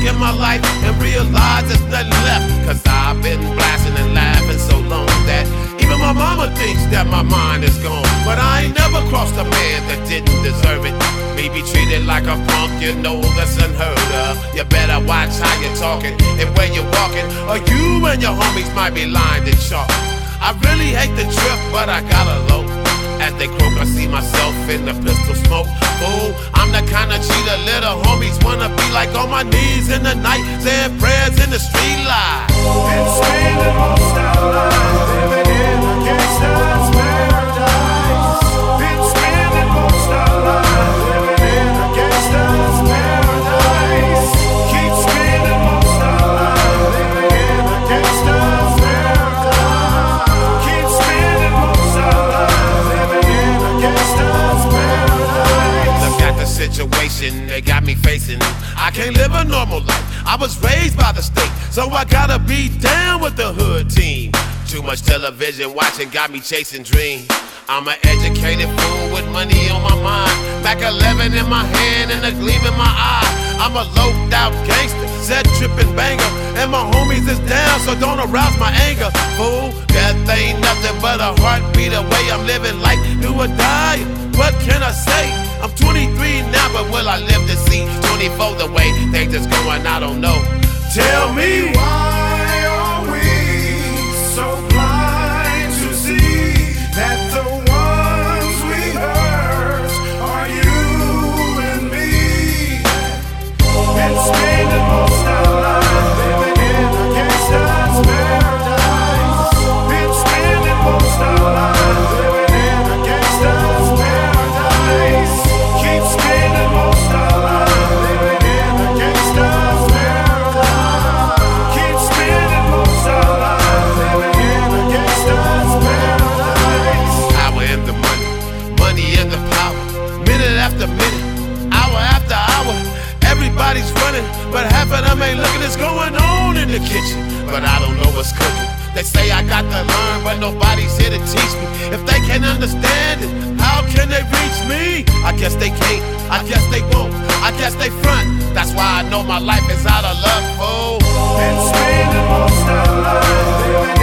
in my life and realize there's nothing left. Cause I've been blasting and laughing so long that even my mama thinks that my mind is gone. But I ain't never crossed a man that didn't deserve it. Me be treated like a punk, you know that's unheard of. You better watch how you're talking and where you're walking, or you and your homies might be lined in chalk. I really hate the trip, but I gotta low. As they croak, I see myself in the pistol smoke. Ooh, I'm the kind of cheater little homies wanna be like, on my knees in the night, saying prayers in the street light. Been spending most our lives living in a gangster's paradise. Been spending most our lives living in a gangster's paradise. Keep spending most our lives living in a gangster's paradise. Keep spending most our lives living in a gangster's paradise. Look at the situation they got me facing. I can't live a normal life. I was raised by the state, so I gotta be down with the hood team. Too much television watching got me chasing dreams. I'm an educated fool with money on my mind, Mac 11 in my hand and a gleam in my eye. I'm a loped out gangster, set tripping banger, and my homies is down, so don't arouse my anger. Fool, death ain't nothing but a heartbeat away. I'm living life, do or die. What can I say? I'm 23 now, but will I live to see 24 the way things is going? I don't know. Tell me, why are we so blind to see that the ones we hurt are you and me? Been spending most our lives living in a gangster's paradise. Been spending most our lives living in a gangster's paradise. Keep spending most our lives living in a gangster's paradise. Keep spending most our lives living in a gangster's paradise. Power and the money, money and the power. Minute after minute, hour after hour. Everybody's running, but half of them ain't looking. It's going on in the kitchen, but I don't know what's cooking. They say I got to learn, but nobody's here to teach me. If they can't understand it, how can they reach me? I guess they can't, I guess they won't, I guess they front. That's why I know my life is out of luck, fool. Been spending most our lives living